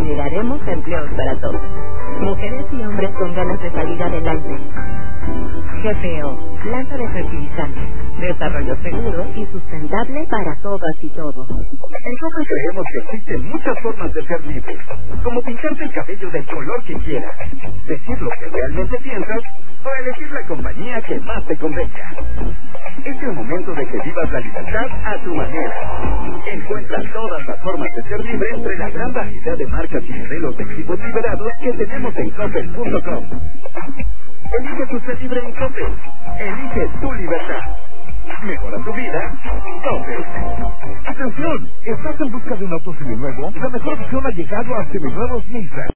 generaremos empleos para todos. Mujeres y hombres con ganas de salir adelante. GPO, planta de fertilizantes. Desarrollo seguro y sustentable para todas y todos. En Coppel creemos que existen muchas formas de ser libre, como pintarte el cabello del color que quieras, decir lo que realmente piensas o elegir la compañía que más te convenga. Es el momento de que vivas la libertad a tu manera. Encuentra todas las formas de ser libre entre la gran variedad de marcas y modelos de equipos liberados que tenemos en Coppel.com. Elige tu ser libre en Coppel. Elige tu libertad. Mejora tu vida. Coppel. ¡Atención! ¿Estás en busca de un auto seminuevo? La mejor opción ha llegado a Seminuevos Nissan.